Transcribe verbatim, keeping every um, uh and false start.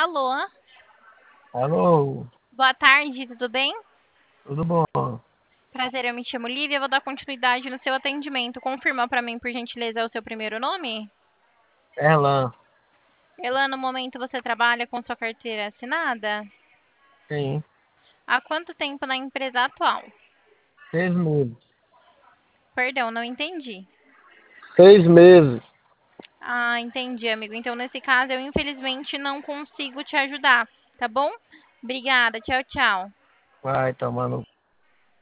Alô? Alô, Boa tarde, tudo bem? tudo bom? Prazer, eu me chamo Lívia, eu vou dar continuidade no seu atendimento. Confirma para mim, por gentileza, o seu primeiro nome? Erlan, Elan, no momento você trabalha com sua carteira assinada? sim, Há quanto tempo na empresa atual? seis meses. Perdão, não entendi. Seis meses. Ah, entendi, amigo. Então, nesse caso, eu infelizmente não consigo te ajudar, tá bom? Obrigada, tchau, tchau. Vai tomando